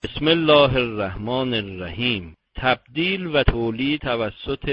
بسم الله الرحمن الرحیم. تبدیل و تولید توسط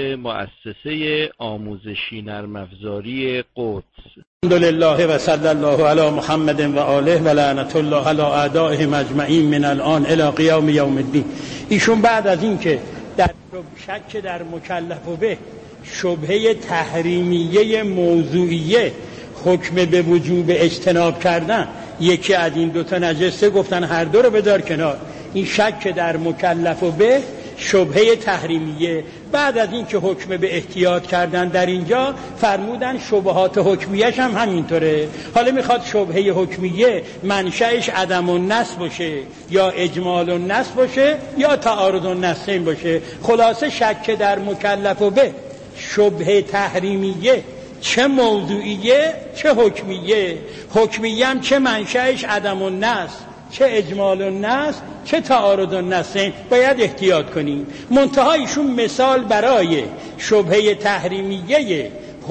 مؤسسه آموزشی نرم افزاری قدس. الحمدلله و صلی الله علی محمد و آله و لعنت الله علی اعدائهم اجمعین من الان الی قیام یوم الدین. ایشون بعد از این که در شک در مکلف و به شبهه تحریمیه موضوعیه حکم به وجوب اجتناب کردن یکی از این دوتا نجسه، گفتن هر دو رو بدار کنار. این شک در مکلف و به شبهه تحریمیه. بعد از این که حکم به احتیاط کردن در اینجا فرمودن شبهات حکمیش هم همینطوره. حالا میخواد شبهه حکمیه منشأش عدم النص باشه یا اجمال النص باشه یا تعارض النصین باشه. خلاصه شک در مکلف و به شبهه تحریمیه چه موضوعیه چه حکمیه. حکمیه هم چه منشأش عدم النص چه اجمال النص چه تعارض النصین باید احتیاط کنیم. منتها ایشون مثال برای شبهه تحریمیه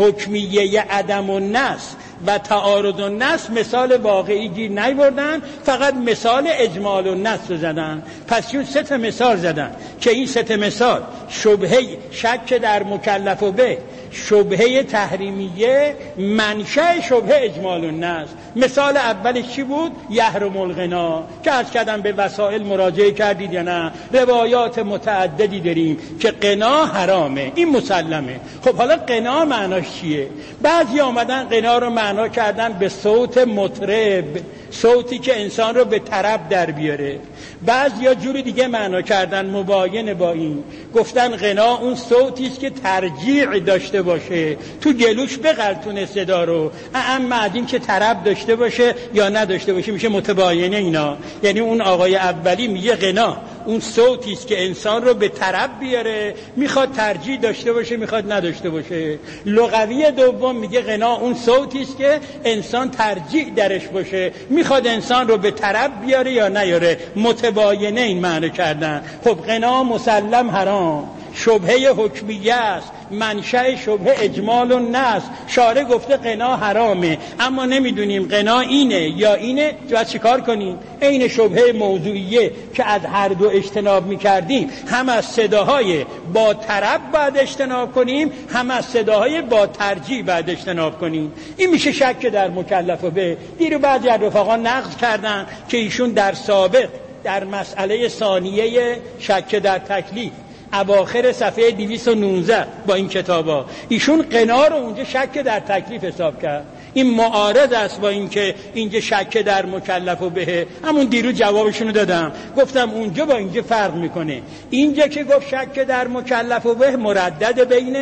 حکمیه عدم النص و تعارض النص مثال واقعی گیر نیاوردن، فقط مثال اجمال النص رو زدن. پس این سه تا مثال زدن که این سه تا مثال شبهه شک در مکلف و به شبهه تحریمیه منشأ شبهه اجمال النص. مثال اولش چی بود؟ یحرم الغنا که از کردم به وسائل مراجعه کردید یا نه. روایات متعددی داریم که غنا حرامه، این مسلمه. خب حالا غنا معناش چیه؟ بعضی آمدن غنا رو معنا کردن به صوت مطرب، صوتی که انسان رو به طرب در بیاره. بعضیا جوری دیگه معنا کردن مباین با این، گفتن غنا اون صوتی است که ترجیع داشته باشه، تو گلوش بغلتونه صدا رو، اما از این که طرب داشته باشه یا نداشته باشه میشه متباینه اینا. یعنی اون آقای اولی میگه غنا اون صوتی است که انسان رو به طرب بیاره، میخواد ترجیع داشته باشه میخواد نداشته باشه. لغوی دوم میگه غنا اون صوتی است که انسان ترجیع درش باشه، میخواد انسان رو به طرب بیاره یا نیاره. متباینه این معنی کردن. خب غنا مسلم حرام، شبهه حکمیه است، منشأ شبهه اجمال النص. شارع گفته غنا حرامه اما نمیدونیم غنا اینه یا اینه، باید چیکار کنیم؟ عین شبهه موضوعیه که از هر دو اجتناب میکردیم، هم از صداهای با طرب باید اجتناب کنیم هم از صداهای با ترجیع باید اجتناب کنیم. این میشه شک در مکلف و به. دیرو بعضی از رفقا نقض کردن که ایشون در سابق در مسئله ثانیه شک در تکلیف اواخر صفحه 219 با این کتابا ایشون غنا رو اونجا شک در تکلیف حساب کرد. این معارض است با این که اینجا شک در مکلف و به. همون دیرو جوابشونو دادم، گفتم اونجا با اینجا فرق میکنه. اینجا که گفت شک در مکلف و به مردد بین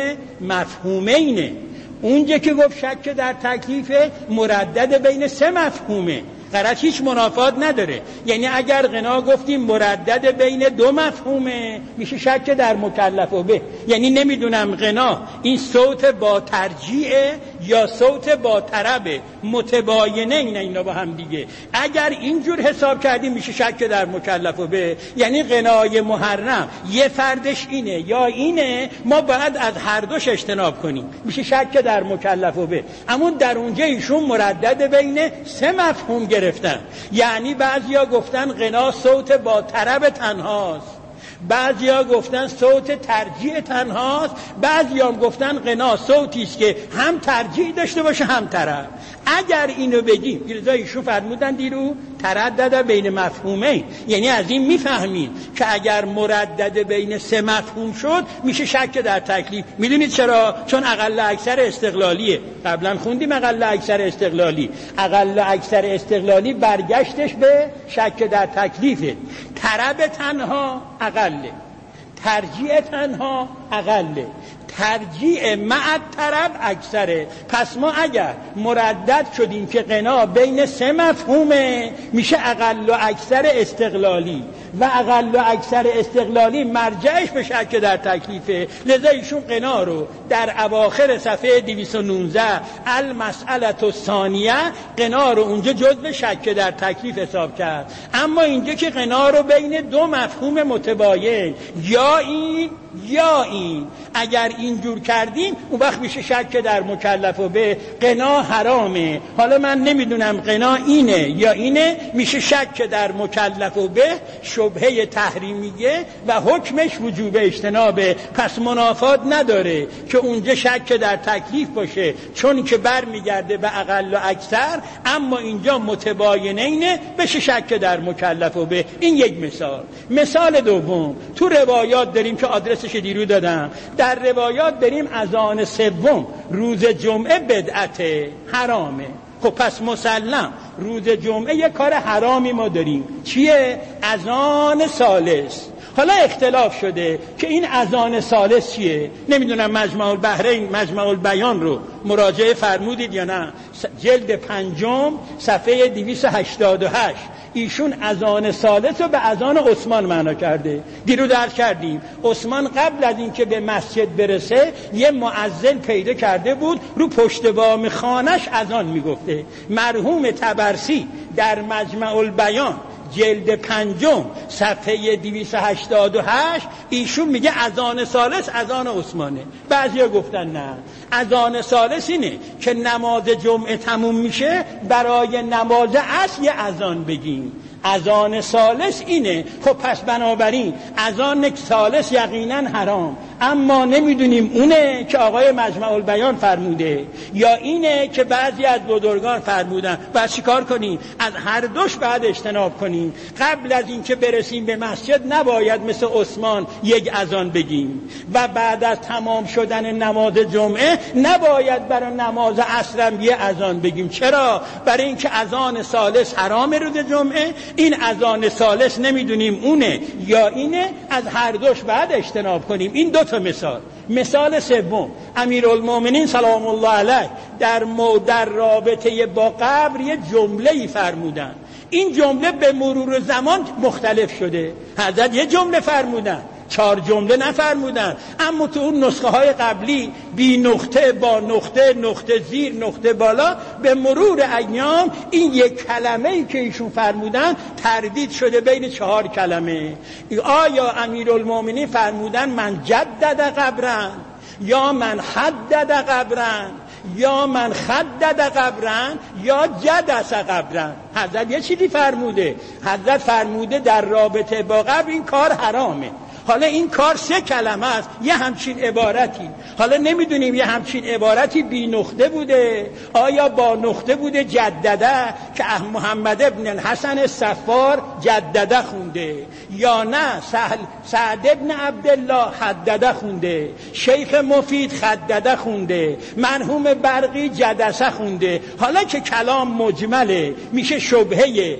مفهومینه، اونجا که گفت شک در تکلیف مردد بین سه مفهومه. قرار هیچ منافات نداره. یعنی اگر غنا گفتیم مردد بین دو مفهومه میشه شک در مکلف و به. یعنی نمیدونم غنا این صوت با ترجیعه یا صوت با طربه، متباینه اینا با هم دیگه. اگر اینجور حساب کردیم میشه شک در مکلف و به. یعنی غنای محرم یه فردش اینه یا اینه، ما باید از هر دوش اجتناب کنیم، میشه شک در مکلف و به. اما در اونجا ایشون مردد بین سه مفهوم گرفتن. یعنی بعضیا گفتن غنا صوت با طرب تنهاست، بعضیا گفتن صوت ترجیع تنهاست، بعضیا هم گفتن غنا صوتی است که هم ترجیع داشته باشه هم طرب. اگر اینو بگیم میرزا ایشون فرمودن دیرو تردد بین مفهومه، یعنی از این میفهمید که اگر مردد بین سه مفهوم شد میشه شک در تکلیف. میدونید چرا؟ چون اقل اکثر استقلالیه. قبلا خوندیم اقل اکثر استقلالی. اقل اکثر استقلالی برگشتش به شک در تکلیفه. طرب تنها اقله، ترجیع تنها اقله، ترجیع مع طرب اکثره. پس ما اگر مردد شدیم که غنا بین سه مفهومه میشه اقل و اکثر استقلالی و اقل و اکثر استقلالی مرجعش به شک در تکلیفه. لذا ایشون غنا رو در اواخر صفحه 219 المسئله الثانیه غنا رو اونجا جزء شک در تکلیف حساب کرد. اما اینجا که غنا رو بین دو مفهوم متباین یا این یا این، اگر اینجور کردیم اون وقت میشه شک در مکلف و به. غنا حرامه، حالا من نمیدونم غنا اینه یا اینه، میشه شک در مکلف و به شبهه تحریمیه و حکمش وجوب اجتنابه. پس منافات نداره که اونجا شک در تکلیف باشه، چون که برمیگرده به اقل و اکثر، اما اینجا متباینینه بشه شک در مکلف و به. این یک مثال. مثال دوم، تو روایات داریم که آدرسش دیرو دادم، در روایات داریم اذان سوم روز جمعه بدعت حرامه. خب پس مسلم روز جمعه یک کار حرامی ما داریم، چیه؟ اذان ثالث. حالا اختلاف شده که این اذان ثالث چیه. نمیدونم مجمع البحرین مجمع البیان رو مراجعه فرمودید یا نه، جلد 5 صفحه 288. ایشون اذان ثالث رو به اذان عثمان معنا کرده. دیرو درک کردیم عثمان قبل از اینکه به مسجد برسه یه مؤذن پیدا کرده بود، رو پشت بام خانش اذان میگفته. مرحوم طبرسی در مجمع البیان جلد 5 صفحه 288 ایشون میگه اذان ثالث اذان عثمانه. بعضیا گفتن نه، اذان ثالث اینه که نماز جمعه تموم میشه برای نماز عصر یه اذان بگیم. اذان ثالث اینه. خب پس بنابراین اذان ثالث یقینا حرام، اما نمیدونیم اونه که آقای مجمع البیان فرموده یا اینه که بعضی از بزرگان فرمودن. بعد چیکار کنیم؟ از هر دوش بعد اجتناب کنیم. قبل از اینکه برسیم به مسجد نباید مثل عثمان یک اذان بگیم و بعد از تمام شدن نماز جمعه نباید برای نماز عصر یه اذان بگیم. چرا؟ برای اینکه اذان ثالث حرام روز جمعه. این اذان ثالث نمیدونیم اونه یا اینه، از هر دوش بعد اجتناب کنیم. این دو تا مثال. مثال سوم، امیرالمومنین سلام الله علیه در رابطه با قبر یه جمله‌ای فرمودن. این جمله به مرور زمان مختلف شده. حضرت یه جمله فرمودن، 4 جمله نفرمودن، اما تو اون نسخه های قبلی بی نقطه، با نقطه، نقطه زیر، نقطه بالا، به مرور ایام این یک کلمه‌ای که ایشون فرمودن تردید شده بین 4 کلمه. آیا امیرالمومنین فرمودن من جدد قبرن، یا من حدد قبرن، یا من خدد قبرن، یا جدس قبرن؟ حضرت یه چیزی فرموده. حضرت فرموده در رابطه با قبر این کار حرامه. حالا این کار 3 کلمه است، یه همچین عبارتی. حالا نمیدونیم یه همچین عبارتی بی نقطه بوده، آیا با نقطه بوده جدده که محمد ابن الحسن الصفار جدده خونده، یا نه سعد ابن عبدالله حدده خونده، شیخ مفید خدده خونده، مرحوم برقی جدسه خونده. حالا که کلام مجمله میشه شبهه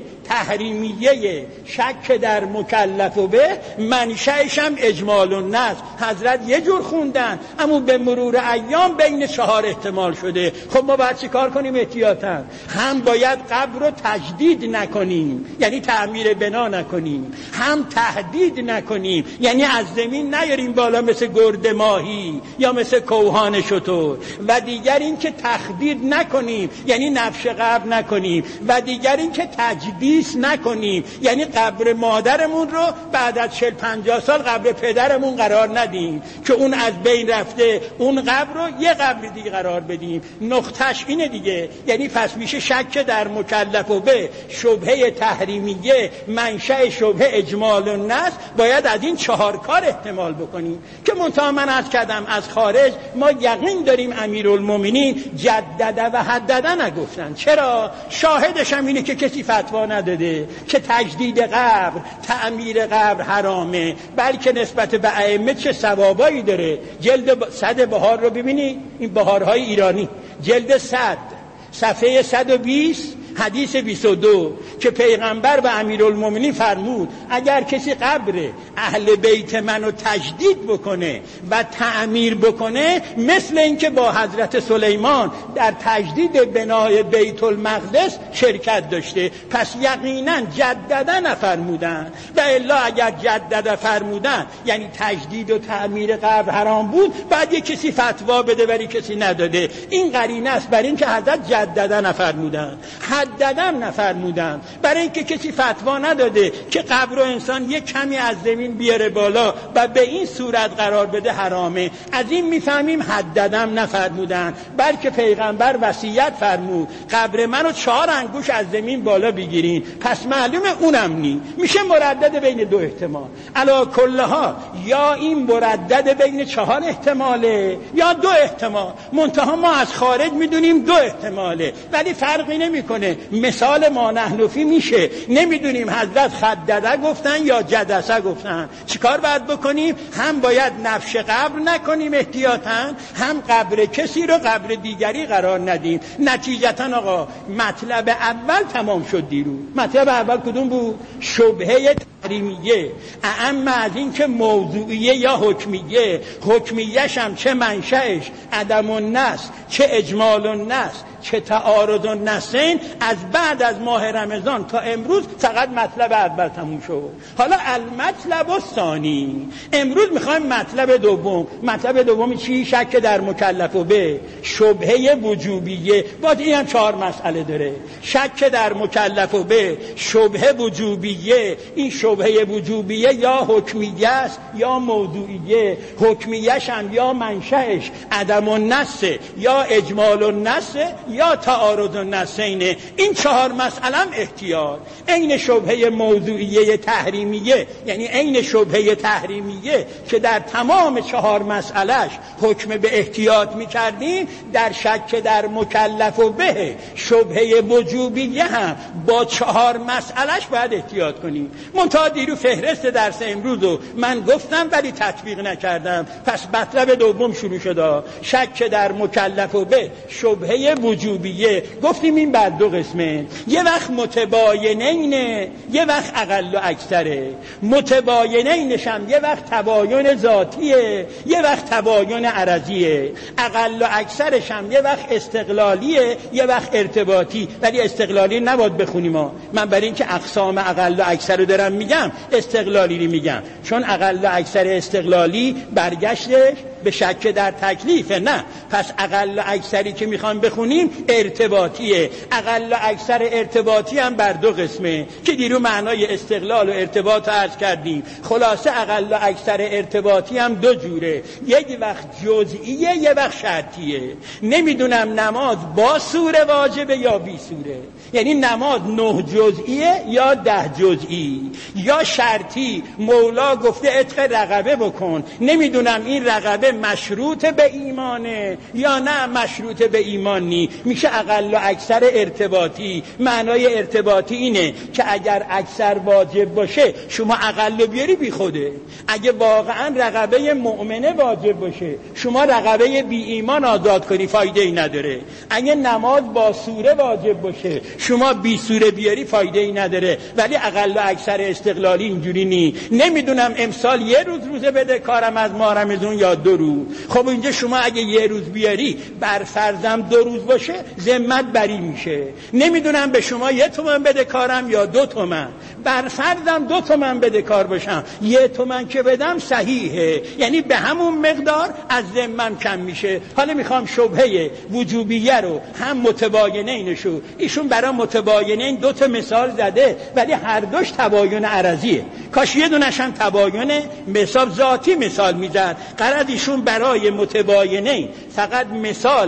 تحریمیه شک در مکلف و به، منشأش هم اجمال النص. حضرت یه جور خوندن، اما به مرور ایام بین 4 احتمال شده. خب ما باید چی کار کنیم؟ احتیاطاً هم باید قبر رو تجدید نکنیم، یعنی تعمیر بنا نکنیم، هم تهدید نکنیم، یعنی از زمین نیاریم بالا مثل گرد ماهی یا مثل کوهان شتر، و دیگر این که تخدید نکنیم، یعنی نبش قبر نکنیم، و دیگر این که تجدید نکنیم، یعنی قبر مادرمون رو بعد از 40-50 سال قبر پدرمون قرار ندیم که اون از بین رفته، اون قبر رو یه قبر دیگه قرار بدیم. نقطش اینه دیگه. یعنی پس میشه شک در مکلف و به، شبهه تحریمیه، منشأ شبهه اجمال النص. باید از این 4 کار احتمال بکنیم که منتها من عرض کردم از خارج ما یقین داریم امیرالمومنین جدده و حدده نگفتن. چرا؟ شاهدش هم اینه که کسی فتوا نداده که تجدید قبر، تعمیر قبر حرامه، بلکه نسبت به ائمه چه ثوابایی داره. جلد 100 بهار رو ببینید، این بهارهای ایرانی، جلد 100 صفحه 120 حدیث 22 که پیغمبر به امیرالمومنین فرمود اگر کسی قبر اهل بیت منو تجدید بکنه و تعمیر بکنه، مثل اینکه با حضرت سلیمان در تجدید بنای بیت المقدس شرکت داشته. پس یقینا جدده نفرمودن، و الا اگر جدده فرمودن یعنی تجدید و تعمیر قبر حرام بود، بعد یک کسی فتوا بده ولی کسی نداده. این قرینه است بر این که حضرت جدده نفرمودن، حددم نفرمودن. برای اینکه کسی فتوا نداده که قبر و انسان یک کمی از زمین بیاره بالا و به این صورت قرار بده حرامه. از این میفهمیم حددم نفرمودن، بلکه پیغمبر وصیت فرمود قبر منو 4 انگوش از زمین بالا بگیرین. پس معلومه اونم نی، میشه مردد بین 2 احتمال. علا کلها یا این مردد بین 4 احتماله یا 2 احتمال. منتها ما از خارج میدونیم 2 احتماله، ولی فرقی نمیکنه. مثال ما نحنفی میشه، نمیدونیم حضرت خدده گفتن یا جدسه گفتن. چیکار باید بکنیم؟ هم باید نفش قبر نکنیم احتیاطاً، هم قبر کسی رو قبر دیگری قرار ندیم. نتیجتاً آقا مطلب اول تمام شد دیروز. مطلب اول کدوم بود؟ شبهه تحریمیه. اما از این که موضوعیه یا حکمیه، حکمیش هم چه منشأش عدم النص، چه اجمال النص، چه تعارض النصین، از بعد از ماه رمضان تا امروز فقط مطلب اول تموم شد. حالا المطلب الثانی، امروز میخوایم مطلب دوم. مطلب دومی چی؟ شک در مکلف و به شبهه وجوبیه. باید این هم 4 مسئله داره. شک در مکلف و به شبهه وجوبیه. این شبهه وجوبیه یا حکمیه است یا موضوعیه. حکمیش هم یا منشأش عدم النص یا اجمال النص یا تعارض النصین. این 4 مسئله هم احتیاط. عین شبهه موضوعیه تحریمیه، یعنی عین شبهه تحریمیه که در تمام 4 مسئلهش حکم به احتیاط می‌کردیم، در شک در مکلف و به شبهه وجوبیه هم با 4 مسئلهش باید احتیاط کنیم. منتها دیرو فهرست درس امروز رو من گفتم ولی تطبیق نکردم. پس مطلب دوم شروع شد. شک در مکلف و به شبهه وجوبیه. گفتیم این بر 2 قسمه. یه وقت متباینینه، یه وقت اقل و اکثره. متباینینش هم یه وقت تباین ذاتیه، یه وقت تباین عرضیه. اقل و اکثرش هم یه وقت استقلالیه، یه وقت ارتباطی. ولی استقلالی نباید بخونیم من برای اینکه اقسام اقل و اکثر رو دارم میگم، استقلالی رو میگم، چون اقل و اکثر استقلالی برگشتش به شک در تکلیفه. نه، پس اقل و اکثری که میخوام بخونیم ارتباطیه. اقل و اکثر ارتباطی هم بر 2 قسمه که دیرو معنای استقلال و ارتباط عرض کردیم. خلاصه اقل و اکثر ارتباطی هم 2 جوره. یک وقت جزئیه، یه وقت شرطیه. نمیدونم نماز با سوره واجبه یا بی سوره، یعنی نماز 9 جزئیه یا 10 جزئی یا شرطی. مولا گفته عتق رقبه بکن، نمیدونم این رقبه مشروط به ایمانه یا نه مشروط به ایمان نی. میشه اقل و اکثر ارتباطی. معنای ارتباطی اینه که اگر اکثر واجب باشه شما اقل بیاری بی خوده. اگه واقعا رقبه مؤمنه واجب باشه شما رقبه بی ایمان آزاد کنی فایده ای نداره. اگه نماز با سوره واجب باشه شما بی سوره بیاری فایده ای نداره. ولی اقل و اکثر استقلالی اینجوری نی. نمیدونم امسال 1 روز روزه بده کارم از ماه رمضان یا 2 روز. خب اینجا شما اگه 1 روز بیاری بر فرضم 2 روز باشه ذمت بری میشه. نمیدونم به شما 1 تومن بده کارم یا 2 تومن. بر فرضم 2 تومن بده کار باشم، 1 تومن که بدم صحیحه، یعنی به همون مقدار از ذمم کم میشه. حالا میخوام شبهه وجوبیه رو هم متباینینشو، ایشون برای متباینین 2 تا مثال زده ولی هر دوش تباین عرضیه. کاش یه دونش هم تباین مثال ذاتی مثال میزد. قرار ایشون برای متباینین فقط مثال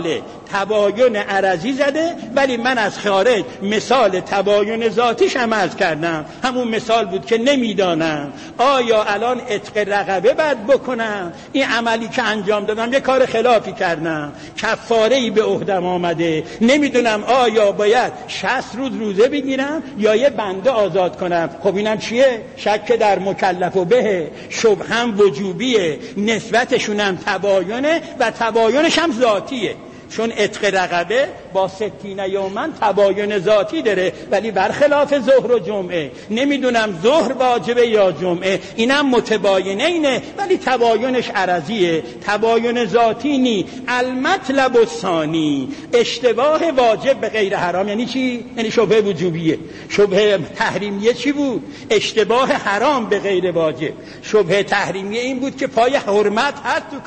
تباین عرضی زده، ولی من از خارج مثال تباین ذاتیش هم عرض کردم. همون مثال بود که نمیدانم آیا الان عتق رقبه باید بکنم، این عملی که انجام دادم یه کار خلافی کردم، کفاره‌ای به عهدم آمده، نمیدونم آیا باید 60 روز روزه بگیرم یا یه بنده آزاد کنم. خب اینم چیه؟ شک در مکلف و به شبهه وجوبیه، نسبتشونم تباینه و تباینش هم ذاتیه. چون عتق رقبه با 60 یومن تباین ذاتی داره، ولی برخلاف ظهر و جمعه نمیدونم ظهر واجبه یا جمعه، اینم متباینینه ولی تباینش عرضیه، تباین ذاتی نی. المطلب الثانی اشتباه واجب به غیر حرام. یعنی چی؟ یعنی شبهه وجوبیه. شبهه تحریمیه چی بود؟ اشتباه حرام به غیر واجب. شبهه تحریمیه این بود که پای حرمت هست تو کار،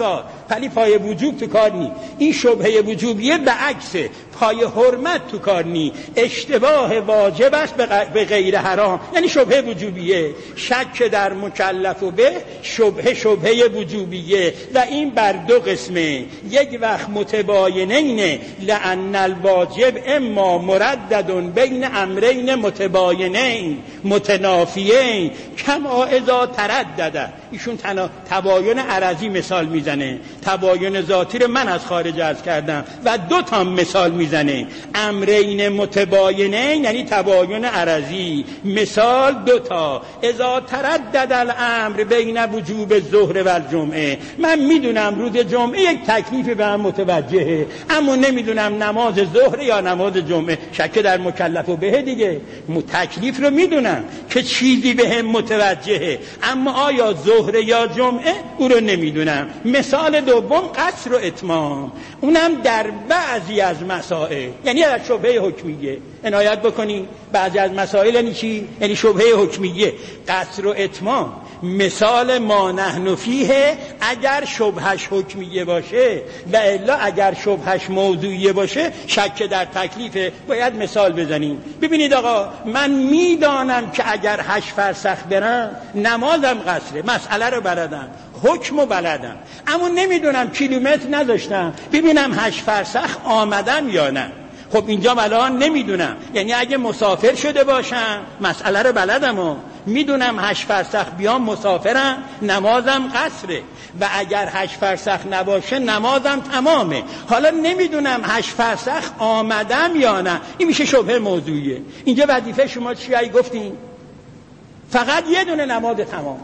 ولی پای وجوب تو کار نی. این شبهه وجوبیه به عکسه، پای حرمت تو کار نی. اشتباه واجب است به غیر حرام، یعنی شبهه وجوبیه. شک در مکلف و به شبهه وجوبیه و این بر دو قسمه. یک وقت متباینین لأن الواجب اما مردد بین امرین متباینین متنافیین کما اذا تردد. ایشون تباین عرضی مثال میزنه، تباین ذاتی رو من از خارج عرض کردم و دو تا مثال میزنه. امرین متباینین یعنی تباین عرضی، مثال دو تا. اذا تردد الامر بین وجوب الظهر و الجمعه، من میدونم روز جمعه یک تکلیف به هم متوجهه، اما نمیدونم نماز ظهر یا نماز جمعه. شک در مکلف و به دیگه، تکلیف رو میدونم که چیزی به هم متوجهه، اما آیا ظهر یا جمعه او رو نمیدونم. مثال دوم قصر و اتمام، اونم در بعضی از مسائل، یعنی در شبهه حکمیه. عنایت بکنی بعضی از مسائل یعنی چی؟ یعنی شبهه حکمیه. قصر و اتمام مثال ما نحن فیه اگر شبهش حکمیه باشه و الا اگر شبهش موضوعیه باشه شک در تکلیفه، باید مثال بزنیم. ببینید آقا، من میدانم که اگر 8 فرسخ برم نمازم قصره، مسئله رو بلدم، حکم رو بلدم، اما نمیدونم کیلومتر نذاشتم ببینم 8 فرسخ آمدم یا نه. خب اینجا الان نمیدونم، یعنی اگه مسافر شده باشم مسئله رو بلدم و میدونم 8 فرسخ بیام مسافرم نمازم قصره، و اگر 8 فرسخ نباشه نمازم تمامه. حالا نمیدونم 8 فرسخ آمدم یا نه، این میشه شبهه موضوعیه. اینجا وظیفه شما چیه؟ گفتین فقط یه دونه نماز تمام،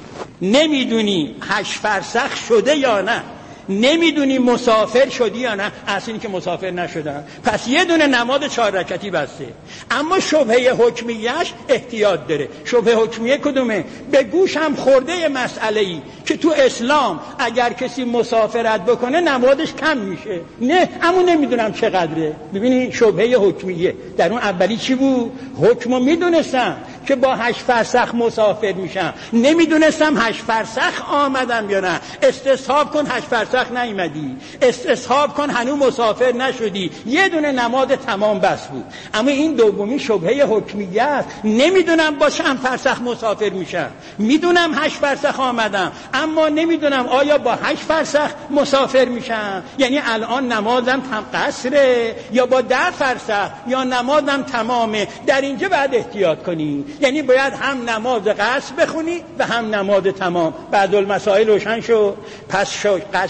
نمیدونی 8 فرسخ شده یا نه، نمیدونی مسافر شدی یا نه، اصلا که مسافر نشدن، پس یه دونه نماز 4 رکعتی بسته. اما شبهه حکمیهش احتیاط داره. شبهه حکمیه کدومه؟ به گوشم خورده مسئله ای که تو اسلام اگر کسی مسافرت بکنه نمازش کم میشه، نه اما نمیدونم چقدره. ببینی شبهه حکمیه. در اون اولی چی بود؟ حکمو میدونستم که با 8 فرسخ مسافر میشم، نمیدونستم 8 فرسخ آمدم یا نه. استصحاب کن 8 فرسخ نیامدی، استصحاب کن هنوز مسافر نشدی، یه دونه نماز تمام بس بود. اما این دومی شبهه حکمیه است. نمیدونم با چند فرسخ مسافر میشم، میدونم 8 فرسخ آمدم، اما نمیدونم آیا با 8 فرسخ مسافر میشم، یعنی الان نمازم قصره یا با 10 فرسخ یا نمازم تمامه. در اینجا باید احتیاط کنی، یعنی باید هم نماز قصر بخونی و هم نماز تمام. بعد المسائل روشن شد. پس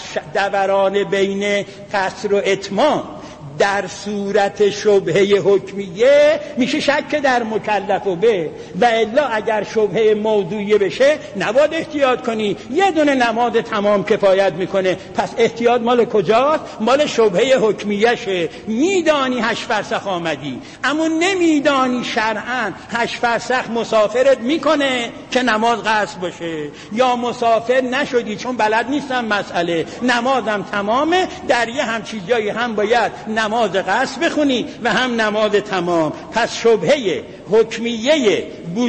دوران بین قصر و اتمام در صورت شبهه حکمیه میشه شک در مکلف و به، و الا اگر شبهه موضوعیه بشه نباید احتیاط کنی، یه دونه نماز تمام کفایت میکنه. پس احتیاط مال کجاست؟ مال شبهه حکمیه شه. میدانی 8 فرسخ آمدی، اما نمیدانی شرعاً 8 فرسخ مسافرت میکنه که نماز قصر باشه، یا مسافر نشدی چون بلد نیستم مسئله، نمازم تمامه. در یه همچین جایی هم باید نماز قصر بخونی و هم نماز تمام. پس شبهه حکمیه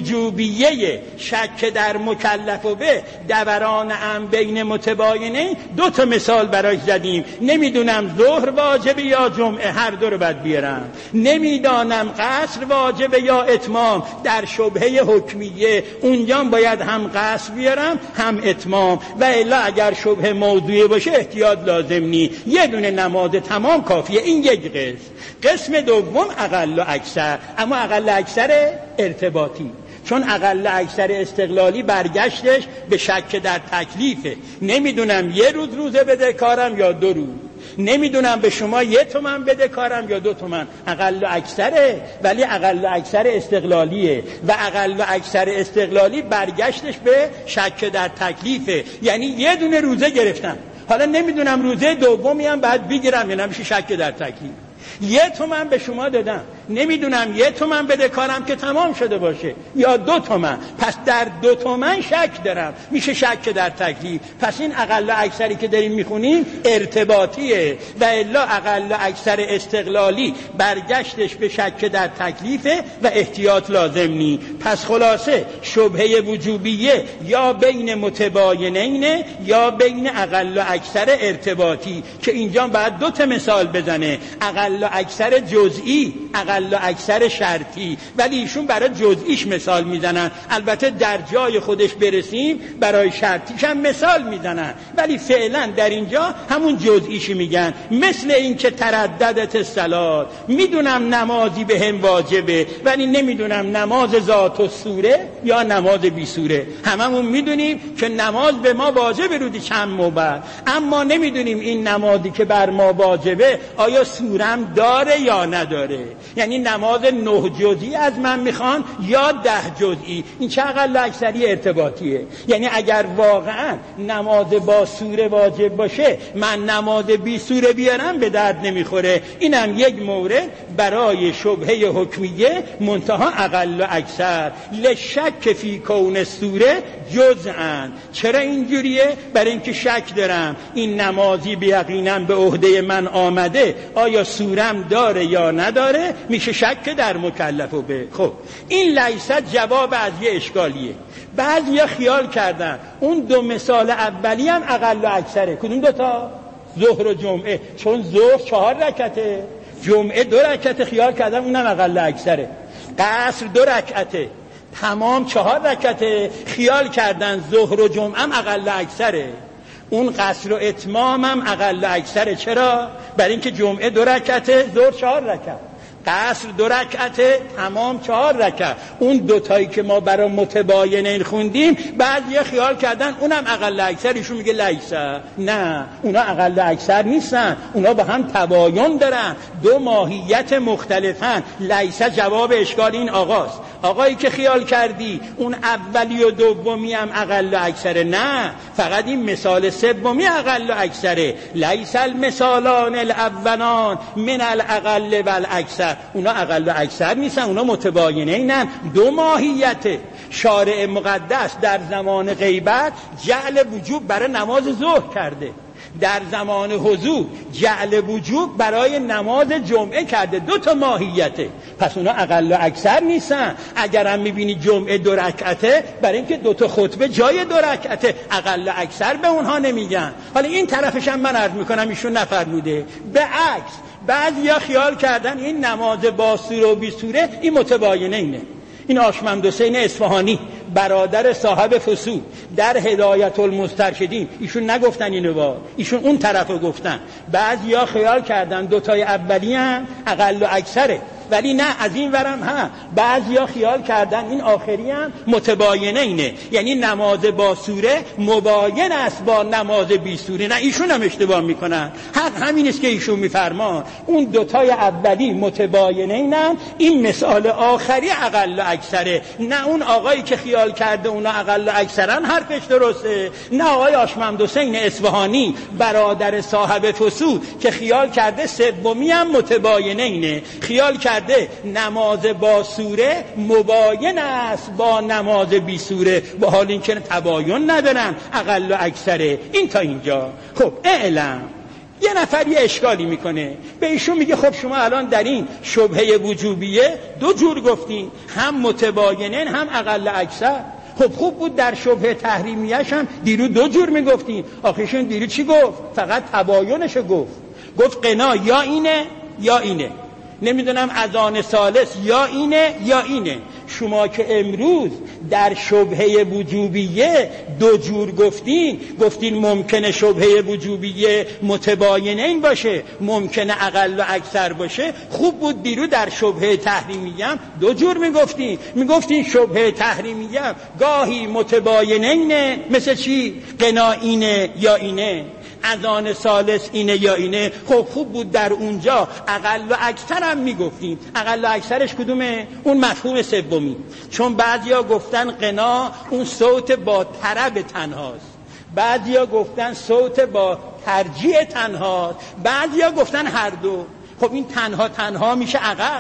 وجوبیه شک در مکلف و به دوران ام بین متباینه 2 تا مثال براش زدیم. نمیدونم ظهر واجبه یا جمعه، هر دو رو باید بیارم. نمیدانم قصر واجبه یا اتمام، در شبهه حکمیه اونجا باید هم قصر بیارم هم اتمام، و الا اگر شبهه موضوعی باشه احتیاط لازم نی، یه دونه نماز تمام کافیه. این یک قسم. قسم دوم اقل و اکثر، اما اقل و اکثر ارتباطی، چون اقل اکثر استقلالی برگشتش به شک در تکلیفه. نمیدونم یه روزه بده کارم یا 2 روز، نمیدونم به شما 1 تومن بده کارم یا 2 تومن. اقل و اکثره، ولی اقل و اکثر استقلالیه، و اقل و اکثر استقلالی برگشتش به شک در تکلیفه. یعنی یه دونه روزه گرفتم، حالا نمیدونم روزه دومی هم بعد بگیرم یا نمیشه، شک در تکلیف. 1 تومن به شما دادم، نمیدونم 1 تومن بده کارم که تمام شده باشه یا 2 تومن، پس در 2 تومن شک دارم، میشه شک در تکلیف. پس این اقل و اکثری که داریم میخونیم ارتباطیه و الا اقل و اکثر استقلالی برگشتش به شک در تکلیفه و احتیاط لازم نی. پس خلاصه شبهه وجوبیه یا بین متباینین یا بین اقل و اکثر ارتباطی که اینجا باید 2 تا مثال بزنه، اقل و اکثر جزئی، اقل و اکثر شرطی، ولی ایشون برای جزئیش مثال میزنن. البته در جای خودش برسیم برای شرطیش هم مثال میزنن، ولی فعلا در اینجا همون جزئیشی میگن. مثل این که ترددت الصلات، میدونم نمازی به هم واجبه ولی نمیدونم نماز ذات و سوره یا نماز بی سوره. هممون میدونیم که نماز به ما واجبه رودی چند موبر، اما نمیدونیم این نمازی که بر ما واجبه آیا سورم داره یا نداره. یعنی نماز 9 جزئی از من میخوان یا 10 جزئی. این چه اقل و اکثری ارتباطیه. یعنی اگر واقعا نماز با سوره واجب باشه من نماز بی سوره بیارم به درد نمیخوره. اینم یک مورد برای شبهه حکمیه منتها اقل و اکثر. لشک فی کون سوره جزءا. چرا اینجوریه؟ برای اینکه شک دارم این نمازی به یقینا به عهده من آمده آیا سورم داره یا نداره، میشه شک در مکلف و به. خب این لیست جواب از یه اشکالیه. بعضیا خیال کردن اون 2 مثال اولی هم اقل و اکثره. کدوم 2 تا؟ ظهر و جمعه، چون ظهر 4 رکعته، جمعه 2 رکعته، خیال کردن اونم اقل و اکثره. قصر 2 رکعته، تمام 4 رکعته، خیال کردن ظهر و جمعه هم اقل و اکثره. اون قصر و اتمام هم اقل و اکثره. چرا؟ برای اینکه جمعه 2 رکعته، ظهر 4 رکعت، قصر 2 رکعته، تمام 4 رکعت. اون 2 تایی که ما برای متباینین خوندیم بعضیا خیال کردن اونم اقل و اکثر. ایشون میگه لیسه. نه، اونا اقل و اکثر نیستن، اونا با هم تباین دارن، 2 ماهیت مختلفن. لیسه جواب اشکال این آقاست. آقایی که خیال کردی اون اولی و دومی هم اقل و اکثره، نه، فقط این مثال سومی اقل و اکثره. لیس المثالان الاولان من الاقل و الاکثر. اونا اقل و اکثر نیستن، اونا متباینینن، 2 ماهیته. شارع مقدس در زمان غیبت جعل وجوب برای نماز ظهر کرده، در زمان حضور جعل وجوب برای نماز جمعه کرده. 2 تا ماهیته. پس اونا اقل و اکثر نیستن. اگرم میبینی جمعه 2 رکعته برای اینکه 2 تا خطبه جای 2 رکعته، اقل و اکثر به اونها نمیگن. حالا این طرفش هم من عرض میکنم ایشون نفرموده. به عکس بعضیا خیال کردن این نماز با سوره و بی سوره این متباینه اینه. این آشمند حسین اصفهانی برادر صاحب فصول در هدایت المسترشدین ایشون نگفتن اینو، با ایشون اون طرفو گفتن. بعضیا خیال کردن 2 تای اولی هم اقل و اکثره، ولی نه، از این ورم ها بعضیا خیال کردن این آخری هم متباینه اینه، یعنی نماز با سوره مباین است با نماز بی سوره. نه، ایشون هم اشتباه میکنن. حق همین است که ایشون میفرمان اون 2 تای اولی متباینه اینن، این مثال آخری اقل و اکثره. نه اون آقایی که خیال کرده اونا اقل و اکثرن حرفش درسته، نه آقای آشمند حسین اصفهانی برادر صاحب فصول که خیال کرده سومی هم متباینه اینه، خیال کرده نماز با سوره مباین است با نماز بی سوره، با حال اینکه تباین ندارن، اقل و اکثره. این تا اینجا. خب اعلم یه نفر یه اشکالی میکنه، به ایشون میگه خب شما الان در این شبهه وجوبیه 2 جور گفتین، هم متباینن هم اقل و اکثر. خب خوب بود در شبهه تحریمیش هم دیرو 2 جور میگفتین. آخرشون دیرو چی گفت؟ فقط تباینشو گفت قنا یا اینه یا اینه، نمیدونم اذان ثالث یا اینه یا اینه. شما که امروز در شبهه وجوبیه 2 جور گفتین ممکنه شبهه وجوبیه متباینه این باشه، ممکنه اقل و اکثر باشه. خوب بود دیرو در شبهه تحریمیه هم 2 جور میگفتین شبهه تحریمیه گاهی متباینه اینه، مثل چی؟ قنا اینه یا اینه، اذان ثالث اینه یا اینه. خب خوب بود در اونجا اقل و اکثر هم میگفتیم. اقل و اکثرش کدومه؟ اون مفهوم سومی. چون بعضیا گفتن قنا اون صوت با طرب تنهاست، بعضیا گفتن صوت با ترجیع تنهاست، بعضیا گفتن هر دو. خب این تنها میشه اقل.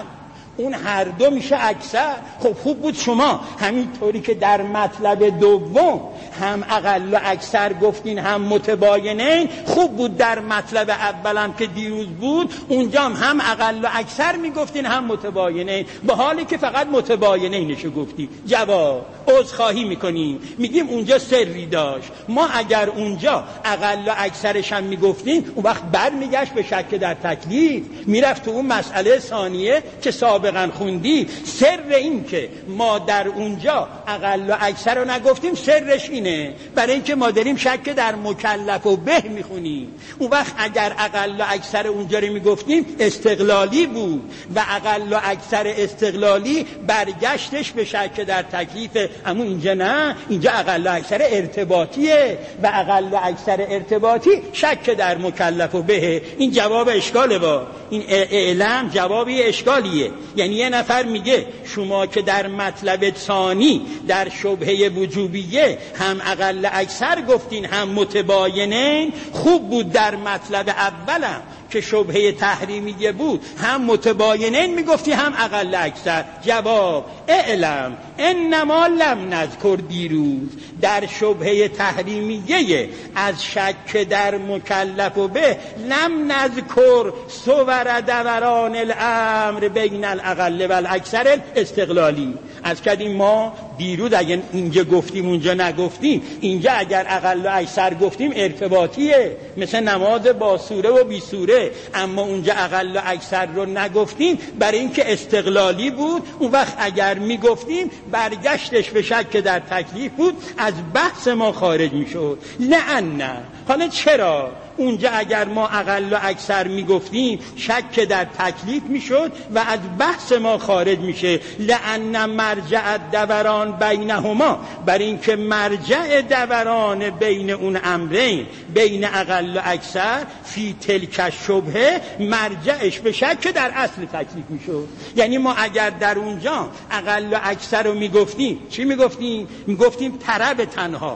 اون هر دو میشه اکثر. خب خوب بود شما همینطوری که در مطلب دوم هم اقل و اکثر گفتین هم متباینین، خوب بود در مطلب اولم که دیروز بود اونجا هم اقل و اکثر میگفتین هم متباینین، به حالی که فقط متباینینشو گفتی. جواب عذرخواهی میکنیم، میگیم اونجا سری داشت. ما اگر اونجا اقل و اکثرش هم میگفتیم اون وقت برمیگشت به شک در تکلیف، میرفت تو اون مسئله ثانیه که سابقا خوندی. سر این که ما در اونجا اقل و اکثر رو نگفتیم سرش اینه، برای اینکه ما داریم شک در مکلف و به میخونیم. اون وقت اگر اقل و اکثر اونجا رو میگفتیم استقلالی بود و اقل و اکثر استقلالی برگشتش به شک در تکلیف. اما اینجا نه، اینجا اقل و اکثر ارتباطیه و اقل و اکثر ارتباطی شک در مکلف و به. این جواب اشکاله، با این اعلام جوابی اشکالیه. یعنی یه نفر میگه شما که در مطلب ثانی در شبهه وجوبیه هم اقل اکثر گفتین هم متباینین، خوب بود در مطلب اولم که شبهه تحریمیه بود هم متباینین میگفتی هم اقل اکثر. جواب اعلم انما لم نذکر دیروز در شبهه تحریمیه از شک در مکلف و به لم نذکر صور دوران الامر بین الاقل و الاکثر استقلالی. از کردیم ما دیروز اگر اینجا گفتیم اونجا نگفتیم، اینجا اگر اقل و اکثر گفتیم ارتباطیه مثل نماز با سوره و بی سوره، اما اونجا اقل و اکثر رو نگفتیم برای اینکه استقلالی بود. اون وقت اگر میگفتیم برگشتش به شک در تکلیف بود، از بحث ما خارج میشد. لأن حالا چرا اونجا اگر ما اقل و اکثر میگفتیم شک در تکلیف میشد و از بحث ما خارج میشه؟ لأن مرجع دوران بینهما، برای اینکه مرجع دوران بین اون امرین بین اقل و اکثر فی تلک شبهه مرجعش به شک در اصل تکلیف میشد. یعنی ما اگر در اونجا اقل و اکثر رو میگفتیم چی میگفتیم؟ میگفتیم طرف تنها،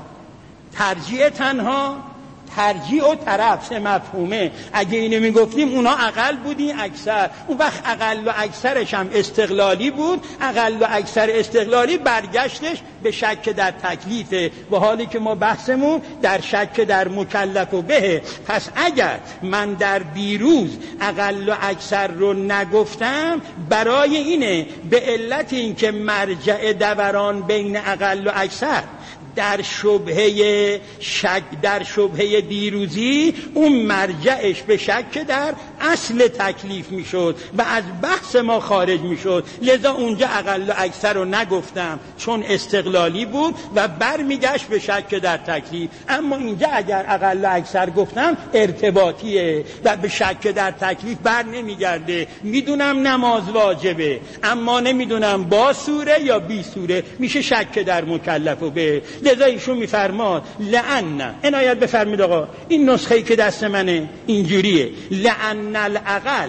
ترجیح تنها، ترجیح و طرف سه مفهومه. اگه اینو میگفتیم اونا اقل بودین اکثر، اون وقت اقل و اکثرش هم استقلالی بود. اقل و اکثر استقلالی برگشتش به شک در تکلیفه، و حالی که ما بحثمون در شک در مکلف و به. پس اگر من در دیروز اقل و اکثر رو نگفتم برای اینه، به علت اینکه مرجع دوران بین اقل و اکثر در شبهه شک در شبهه دیروزی اون مرجعش به شک در اصل تکلیف میشد و از بحث ما خارج میشد. لذا اونجا اقل و اکثر رو نگفتم چون استقلالی بود و برمیگشت به شک در تکلیف. اما اینجا اگر اقل و اکثر گفتم ارتباطیه و به شک در تکلیف بر نمیگرده. میدونم نماز واجبه اما نمیدونم با سوره یا بی سوره، میشه شک در مکلف و به. لذا ایشون میفرماد لأن، عنایت بفرمید آقا این نسخه‌ای که دست منه اینجوریه، لأن الاقل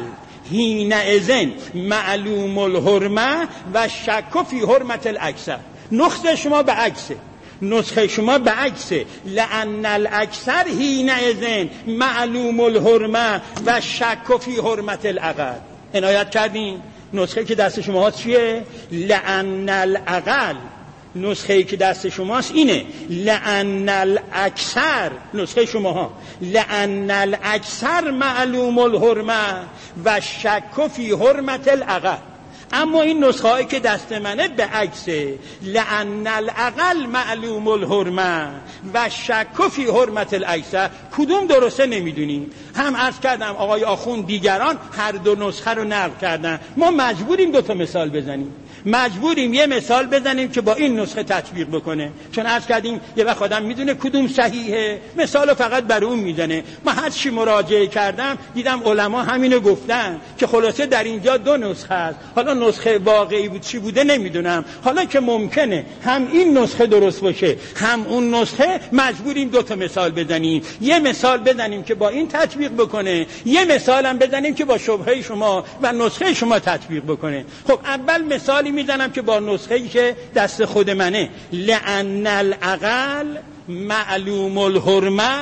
حینئذ معلوم الحرمه و شک فی حرمت الاکثر. نسخه شما به عکسه، نسخه شما به عکسه. لأن الاکثر حینئذ معلوم الحرمه و شک فی حرمت الاقل. عنایت کردین؟ نسخه که دست شما چیه؟ لأن الاقل. نسخه‌ای که دست شماست اینه لأن الاکثر، نسخه شماها لأن الاکثر معلوم الحرمه و شک فی حرمت الاقل. اما این نسخه هایی که دست منه به عکسه، لأن الاقل معلوم الحرمه و شک فی حرمت الاکثر. کدوم درسته نمیدونیم. هم عرض کردم آقای آخوند دیگران هر دو نسخه رو نقل کردن، ما مجبوریم دو تا مثال بزنیم، مجبوریم یه مثال بزنیم که با این نسخه تطبیق بکنه. چون عرض کردیم یه وقت آدم میدونه کدوم صحیحه، مثالو فقط بر اون میزنه. ما هر چی مراجعه کردم دیدم علما همینو گفتن که خلاصه در اینجا دو نسخه است. حالا نسخه واقعی بود چی بوده نمیدونم، حالا که ممکنه هم این نسخه درست باشه هم اون نسخه، مجبوریم دو تا مثال بزنیم. یه مثال بزنیم که با این تطبیق بکنه، یه مثال هم بزنیم که با شبهه شما و نسخه شما تطبیق بکنه. خب اول مثالی میزنم که با نسخه‌ای که دست خود منه، لأن الاقل معلوم الحرمه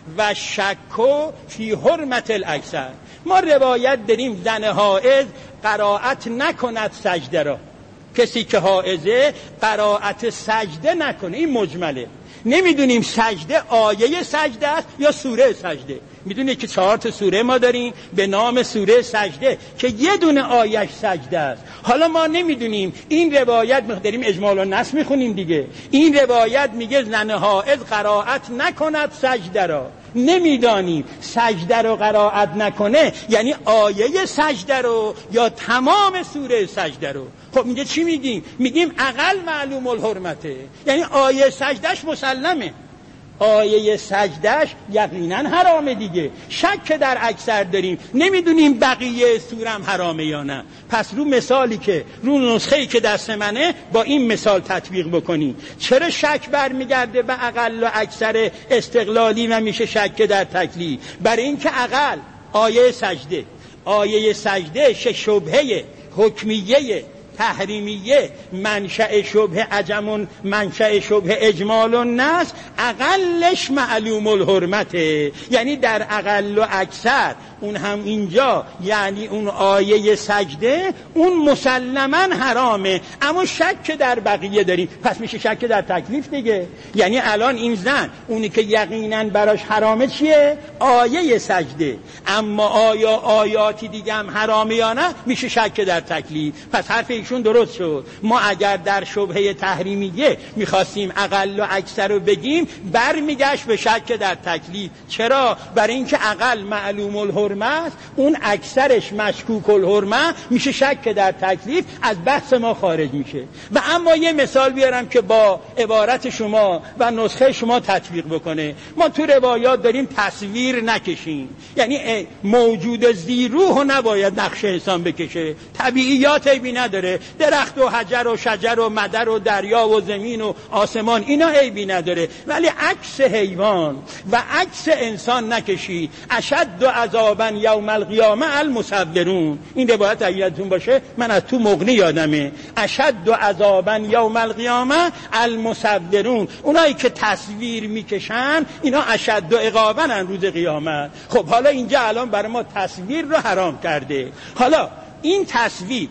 و شک فی حرمت الاکثر. ما روایت داریم زن حائض قرائت نکند سجده را، کسی که حائضه قرائت سجده نکنه. این مجمله، نمیدونیم سجده آیه سجده است یا سوره سجده. میدونید که 4 تا سوره ما داریم به نام سوره سجده که یه دونه آیش سجده است. حالا ما نمیدونیم این روایت، داریم اجمال النص میخونیم دیگه، این روایت میگه زن حائض قرائت نکند سجده را. نمیدانیم سجده رو قرائت نکنه یعنی آیه سجده رو یا تمام سوره سجده رو. خب اینجا چی میگیم؟ میگیم اقل معلوم الحرمته، یعنی آیه سجدهش مسلمه، آیه سجدهش یقینا حرامه دیگه. شک در اکثر داریم، نمیدونیم بقیه سورم حرامه یا نه. پس رو مثالی که رو نسخه‌ای که دست منه با این مثال تطبیق بکنی. چرا شک برمیگرده به اقل و اکثر استقلالی و میشه شک در تکلیف؟ برای اینکه اقل آیه سجده شبهه حکمیه تحریمیه، منشأ شبه عجمون، منشأ شبه اجمال النص، اقلش معلوم الحرمته، یعنی در اقل و اکثر اون هم اینجا، یعنی اون آیه سجده اون مسلماً حرامه، اما شک در بقیه داریم. پس میشه شک در تکلیف دیگه. یعنی الان این زن اونی که یقیناً براش حرامه چیه؟ آیه سجده. اما آیا آیاتی دیگه هم حرامه یا نه؟ میشه شک در تکلیف. پس حرف ایشون درست شد. ما اگر در شبهه تحریمیه میخواستیم اقل و اکثر رو بگیم برمیگشت به شک در تکلیف. چرا؟ برای اینکه اقل معلوم الحرمه است، اون اکثرش مشکوک الحرمه، میشه شک در تکلیف، از بحث ما خارج میشه. و اما یه مثال بیارم که با عبارت شما و نسخه شما تطبیق بکنه. ما تو روایات داریم تصویر نکشیم، یعنی موجود زیروح رو نباید نقش انسان بکشه. طبیعیات عیبی نداره، درخت و حجر و شجر و مدر و دریا و زمین و آسمان اینا عیبی نداره، ولی عکس حیوان و عکس انسان نکشی. اشد عذابا یوم القیامه المصورون. این روایت اگه یادتون باشه، من از تو مغنی یادمه، اشد عذابا یوم القیامه المصورون، اونایی که تصویر میکشن اینا اشد عقابا روز قیامت. خب حالا اینجا الان برای ما تصویر رو حرام کرده. حالا این تصویر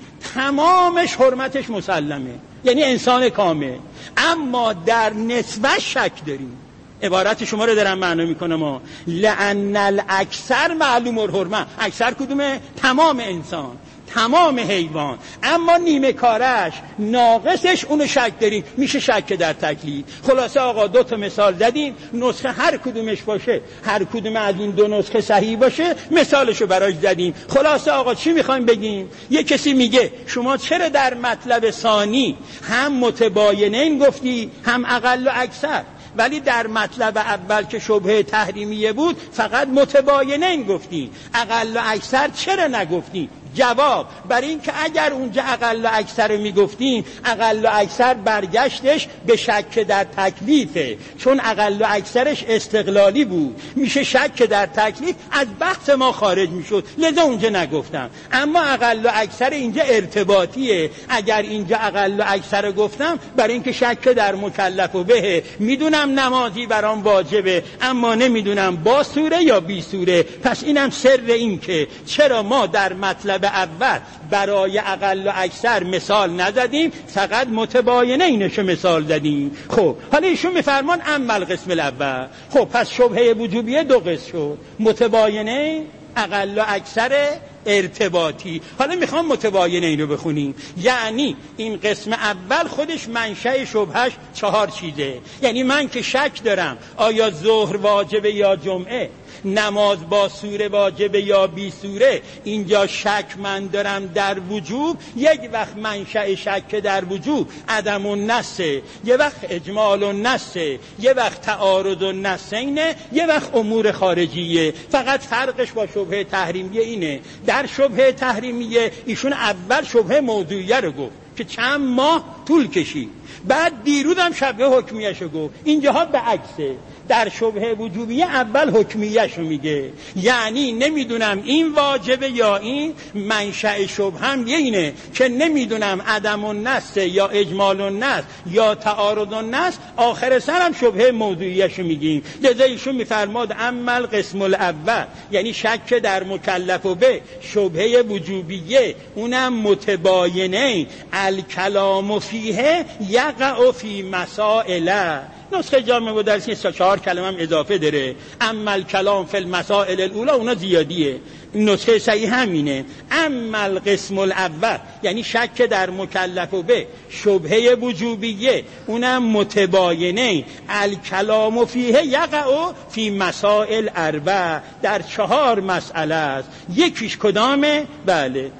تمامش حرمتش مسلمه، یعنی انسان کامل، اما در نسبت شک داریم. عبارت شما رو دارم معنا میکنم ما لأن الاکثر معلوم الحرمه. اکثر کدومه؟ تمام انسان، تمام حیوان، اما نیمه کارش ناقصش اونو شک داریم، میشه شک در تکلیف. خلاصه آقا 2 تا مثال زدیم، نسخه هر کدومش باشه، هر کدوم از این 2 نسخه صحیح باشه مثالشو براش زدیم. خلاصه آقا چی میخوایم بگیم؟ یه کسی میگه شما چرا در مطلب ثانی هم متباینین گفتی هم اقل و اکثر، ولی در مطلب اول که شبهه تحریمیه بود فقط متباینین گفتی، اقل و اکثر چرا نگفتی؟ جواب: برای این که اگر اونجا اقل و اکثر رو میگفتیم، اقل و اکثر برگشتش به شک در تکلیفه، چون اقل و اکثرش استقلالی بود، میشه شک در تکلیف، از بحث ما خارج میشد، لذا اونجا نگفتم. اما اقل و اکثر اینجا ارتباطیه، اگر اینجا اقل و اکثر گفتم برای اینکه شک در مکلف و به، میدونم نمازی برام واجبه اما نمیدونم با سوره یا بی سوره. پس اینم سر این که چرا ما در مطلب اول برای اقل و اکثر مثال نزدیم، فقط متباینه اینشو مثال زدیم. خب حالا ایشون میفرمان اما القسم الاول. خب پس شبهه وجوبیه 2 قسم شد، متباینه، اقل و اکثر ارتباطی. حالا میخوام متباینه اینو بخونیم، یعنی این قسم اول خودش منشأ شبهش 4 چیزه. یعنی من که شک دارم آیا ظهر واجبه یا جمعه، نماز با سوره واجبه یا بی سوره، اینجا شک من دارم در وجوب. یک وقت منشأ شک در وجوب عدم النص، یک وقت اجمال النص، یک وقت تعارض النصین، یک وقت امور خارجیه. فقط فرقش با شبهه تحریمیه اینه، در شبهه تحریمیه ایشون اول شبهه موضوعیه رو گفت که چند ماه تو طول کشید. بعد دیروز هم شبه حکمیه‌شو گفت. اینجاها به عکسه. در شبهه وجوبیه اول حکمیه‌شو میگه، یعنی نمیدونم این واجبه یا این. منشأ شبهه هم اینه که نمیدونم عدم النص یا اجمال النص یا تعارض النص. آخر سر هم شبهه موضوعیه‌شو میگیم. لذا ایشون میفرماد اما القسم الاول، یعنی شک در مکلف و به شبهه وجوبیه اونم متباینه الکلام فیه یقع فی مسائل. نسخه جامع مدرسی 4 کلمه هم اضافه داره. اما الکلام فی المسائل الاولی اونا زیادیه. نسخه صحیح همینه. اما القسم الاول یعنی شک در مکلف و به شبهه وجوبیه اونم متباینه الکلام فیه یقع فی مسائل اربع، در 4 مسئله است. یکیش کدامه؟ بله،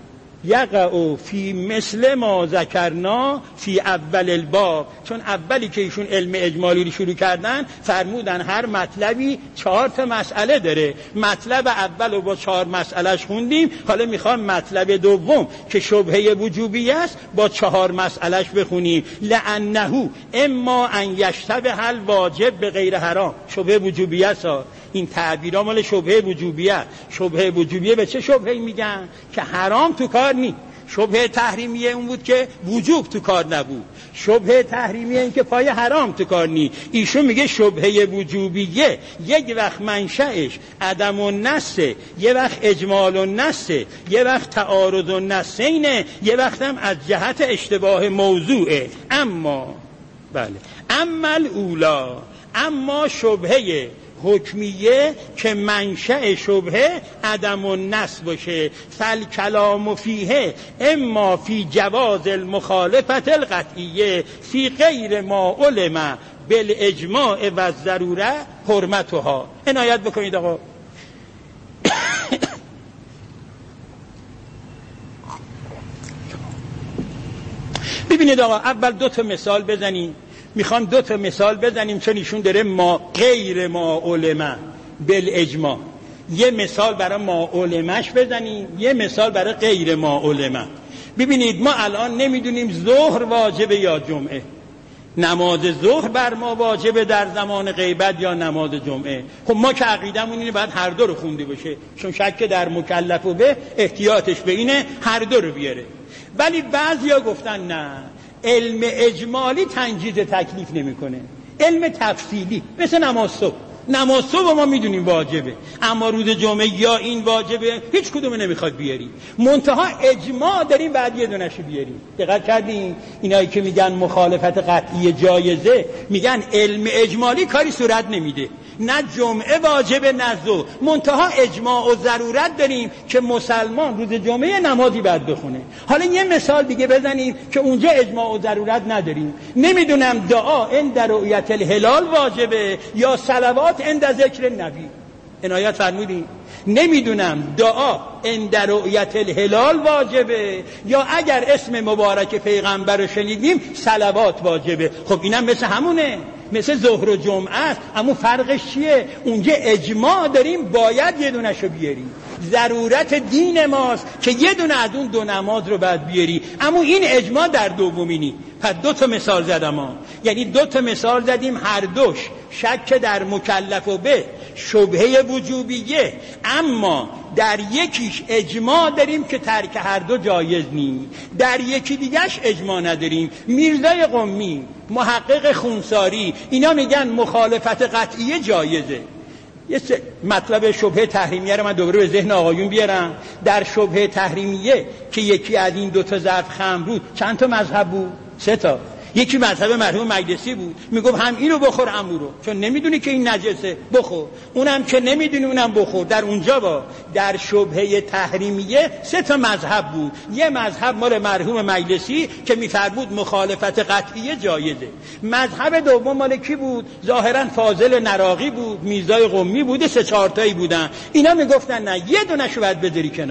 یقع فی مثل ما ذکرنا فی اول الباب. چون اولی که ایشون علم اجمالی رو شروع کردن فرمودن هر مطلبی 4 تا مسئله داره. مطلب اول رو با 4 مسئلهش خوندیم، حالا میخوام مطلب دوم که شبهه وجوبی است با 4 مسئلهش بخونیم. لانه اما ان یشتبه الواجب به غیر حرام. شبهه وجوبی است. این تعبیرها مال شبهه وجوبیه. شبهه وجوبیه به چه شبهه‌ای میگن؟ که حرام تو کار نی. شبهه تحریمیه اون بود که وجوب تو کار نبود. شبهه تحریمیه این که پای حرام تو کار نی. ایشون میگه شبهه وجوبیه یک وقت منشأش عدم النص، یه وقت اجمال النص، یه وقت تعارض النصینه، یه وقت هم از جهت اشتباه موضوعه. اما بله، اما الاولا، اما شبهه حکمیه که منشأ شبهه عدم النص باشه، فالکلام فیه اما فی جواز المخالفت القطعیه فی غیر ما علم بالاجماع و الضروره حرمتها. عنایت بکنید آقا. ببینید آقا، اول 2 تا مثال بزنیم. میخوام 2 تا مثال بزنیم چون ایشون داره ما غیر ما علمه بالاجماع. یه مثال برای ما علمش بزنیم، یه مثال برای غیر ما علمه. ببینید ما الان نمیدونیم ظهر واجبه یا جمعه. نماز ظهر بر ما واجبه در زمان غیبت یا نماز جمعه. خب ما که عقیدمون اینه باید هر دو رو خونده باشه، چون شک در مکلف و به احتیاطش به اینه هر دو رو بیاره. ولی بعضیا گفتن نه، علم اجمالی تنجیز تکلیف نمیکنه، علم تفصیلی مثل نماز صبح. نماز صبح ما میدونیم واجبه، اما روز جمعه یا این واجبه هیچ کدوم نمیخواد بیاری. منتها اجماع داریم بعد یه دونشو بیاریم. دقت کردین؟ اینایی که میگن مخالفت قطعی جایزه میگن علم اجمالی کاری صورت نمیده، نه جمعه واجبه نه ظهر. منتها اجماع و ضرورت داریم که مسلمان روز جمعه نمازی باید بخونه. حالا یه مثال دیگه بزنیم که اونجا اجماع و ضرورت نداریم. نمیدونم دعا عند رؤیت الهلال واجبه یا صلوات عند ذکر نبی. عنایت فرمودین؟ نمیدونم دعا عند رؤیت الهلال واجبه یا اگر اسم مبارک پیغمبر رو شنیدیم صلوات واجبه. خب اینم مثل همونه، مثل ظهر و جمعه است. اما فرقش چیه؟ اونجا اجماع داریم باید یه دونشو بیاریم، ضرورت دین ماست که یه دونه از اون 2 نماز رو باید بیاری. اما این اجماع در دومینی. پس 2 تا مثال زدم ها. یعنی 2 تا مثال زدیم، هر دوش شک در مکلف و به شبهه وجوبیه، اما در یکیش اجماع داریم که ترک هر دو جایز نیست، در یکی دیگهش اجماع نداریم. میرزای قمی، محقق خونساری، اینا میگن مخالفت قطعیه جایزه. یه مطلب شبهه تحریمیه رو من دوباره به ذهن آقایون بیارم. در شبهه تحریمیه که یکی از این 2 تا ظرف خمر بود، چند تا مذهب بود؟ 3 تا. یکی مذهب مرحوم مجلسی بود، میگفت هم اینو بخور هم اون رو، چون نمیدونی که این نجسه بخور، اونم که نمیدونی اونم بخور. در اونجا با در شبهه تحریمیه 3 تا مذهب بود. یه مذهب مال مرحوم مجلسی که میفرمود مخالفت قطعیه جایزه. مذهب دوم مال کی بود؟ ظاهرا فاضل نراقی بود، میرزای قمی بود، 3-4 تایی بودن. اینا میگفتن نه، یه دونهشو باید بذاری کنار.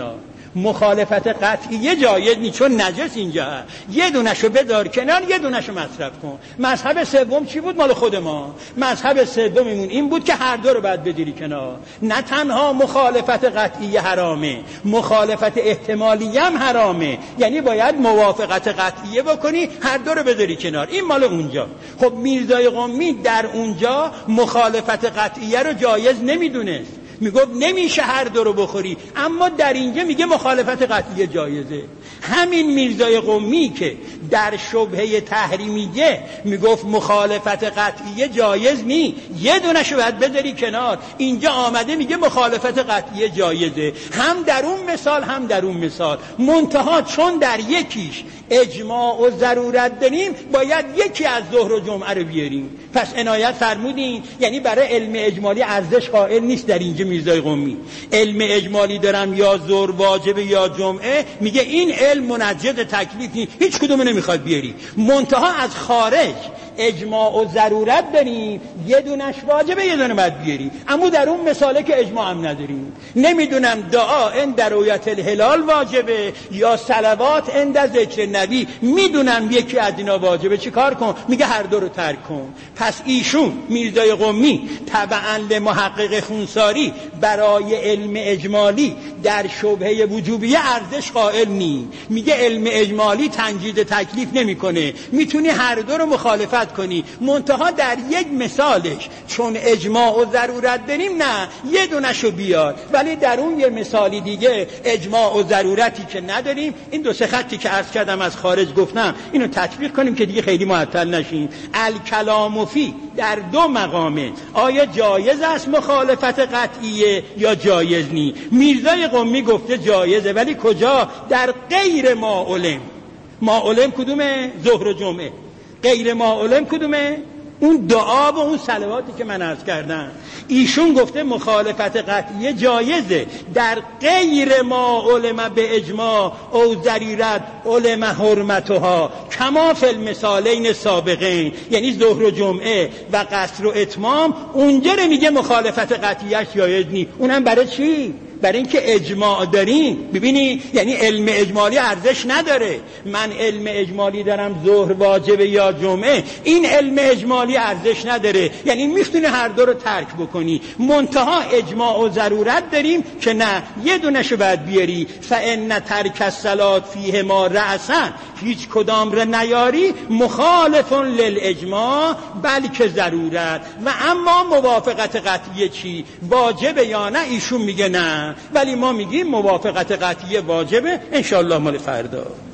مخالفت قطعیه جایز نیست، چون نجس اینجا هست. یه دونشو بدار کنار، یه دونشو مصرف کن. مذهب سوم چی بود؟ مال خود ما. مذهب سوممون این بود که هر دو رو باید بداری کنار. نه تنها مخالفت قطعیه حرامه، مخالفت احتمالی هم حرامه، یعنی باید موافقت قطعیه بکنی، هر دو رو بداری کنار. این مال اونجا. خب میرزای قمی در اونجا مخالفت قطعیه رو جایز نمیدونست، میگفت نمیشه هر دو رو بخوری، اما در اینجا میگه مخالفت قطعیه جایزه. همین میرزای قمی که در شبهه تحریمیه میگفت مخالفت قطعیه جایز نی، یه دونشو باید بذاری کنار، اینجا آمده میگه مخالفت قطعیه جایزه. هم در اون مثال هم در اون مثال، منتها چون در یکیش اجماع و ضرورت داریم باید یکی از ظهر و جمعه رو بیاریم. پس عنایت فرمودین، یعنی برای علم اجمالی ارزش قائل نیست در اینجا میرزای قمی. علم اجمالی دارم یا ظهر واجبه یا جمعه، میگه این علم منجز تکلیف نیست، هیچ کدوم نمیخواد بیاری. منتها از خارج اجماع و ضرورت داریم، یه دونش واجبه یه دونه باید بیاری. اما در اون مثاله که اجماع هم نداریم، نمیدونم دعا عند رؤیت الهلال واجبه یا صلوات عند ذکر نبی، میدونم یکی از اینا واجبه، چی کار کن؟ میگه هر دو رو ترک کن. پس ایشون میرزای قمی تبعاً لمحقق خونساری برای علم اجمالی در شبهه وجوبیه ارزش قائل نی. میگه علم اجمالی تنجید تکلیف نمیکنه، میتونی هر دو رو مخالفت کنی، منتها در یک مثالش چون اجماع و ضرورت داریم نه، یه دونشو بیار. ولی در اون یه مثالی دیگه اجماع و ضرورتی که نداریم، این دو سه خطی که عرض کردم از خارج گفتم، اینو تطبیق کنیم که دیگه خیلی معطل نشیم. الکلام فی در دو مقامه، آیا جایز است مخالفت قطعیه یا جایز نی؟ میرزای قمی گفته جایزه، ولی کجا؟ در غیر ما علم. ما علم کدومه؟ ظهر و جمعه. غیر ما علم کدومه؟ اون دعا و اون صلواتی که من عرض کردم. ایشون گفته مخالفت قطعیه جایزه در غیر ما علم به اجماع او ضرورت علم حرمتها کما فی المثالین سابقین، یعنی ظهر و جمعه و قصر و اتمام. اونجا رو میگه مخالفت قطعیه جایز نی. اونم برای چی؟ برای اینکه اجماع داریم. ببینی، یعنی علم اجمالی ارزش نداره. من علم اجمالی دارم ظهر واجبه یا جمعه، این علم اجمالی ارزش نداره، یعنی میتونی هر دو رو ترک بکنی. منتها اجماع و ضرورت داریم که نه، یه دونشو باید بیاری. فان ترک الصلاه فیه ما رأسا، هیچ کدام رو نیاری مخالف للاجماع بلکه ضرورت. و اما موافقت قطعیه چی؟ واجبه یا نه؟ ایشون میگه نه، ولی ما میگیم موافقت قطعیه واجبه. انشاءالله مال فردا.